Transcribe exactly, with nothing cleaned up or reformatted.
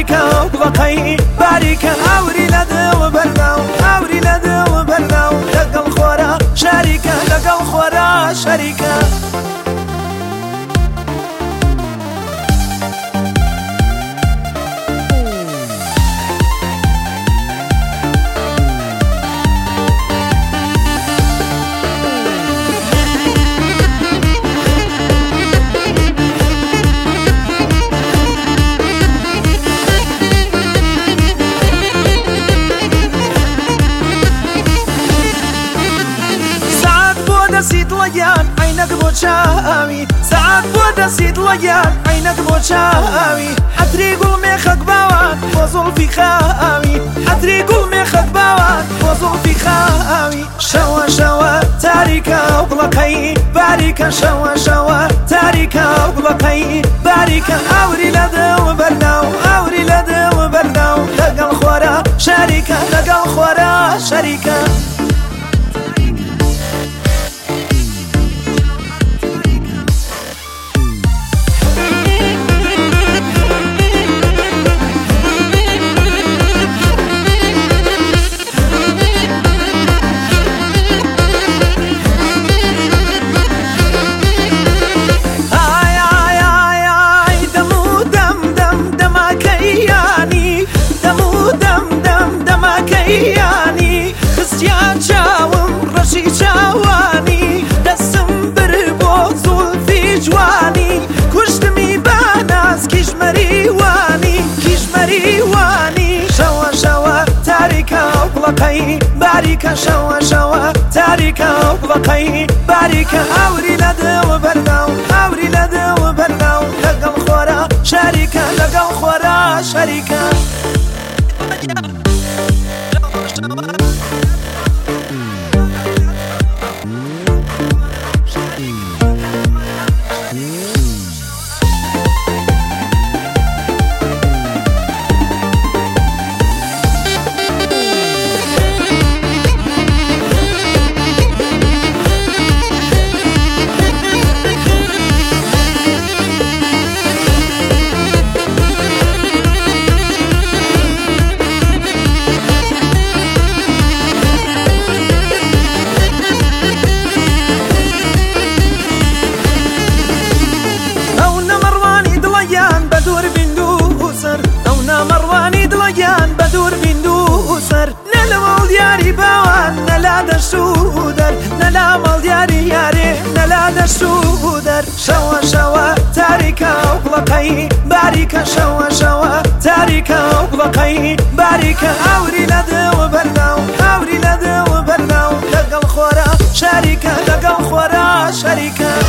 باریکە و بڵەقەی باریکە ئاوری لە دڵ بەردا و ئاوری لە دڵ بەردا و لەگەڵ خۆرا شەریکە لەگەڵ خۆرا شەریکە دڵەیان عینەک بۆ چاوی سەعات بۆ دەستی دڵەیان عینەک بۆ چاوی حەتری گوڵ مێخەک باوان بۆ زوڵفی خاوی حەتری گوڵ مێخەک باوان بۆ زوڵفی خاوی شەوە شەوە تاریکە و بڵەقەی باریکە شەوە شەوە تاریکە و بڵەقەی باریکە ئاوری لە دڵ بەردا و ئاوری لە دڵ بەردا و لەگەڵ خۆرا شەریکە لەگەڵ خۆرا شەریکە یانی خستیان چاوم ڕەشی چاوانی دەستم بر بۆ زوڵفی جوانی کوشتمی باناز کیژمەری وانی کیژمەری وانی شەوە شەوە تاریکە و بڵەقەی باریکە شەوە شەوە تاریکە و بڵەقەی باریکە ئاوری لە دڵ بەردا و ئاوری لە دڵ بەردا و لەگەڵ خۆرا شەریکە لەگەڵ خۆرا شەریکە بدور بندو سر نلا مال دیاری باوان نلا دشودر نلا مال دیاری یاری نلا دشودر شوا شوا تاریکا و بڵەقەی باریکە شوا شوا تاریکا و بڵەقەی باریکە ئاوری لە دڵ بەردا و ئاوری لە دڵ بەردا و لەگەڵ خۆرا شەریکە لەگەڵ خۆرا شەریکە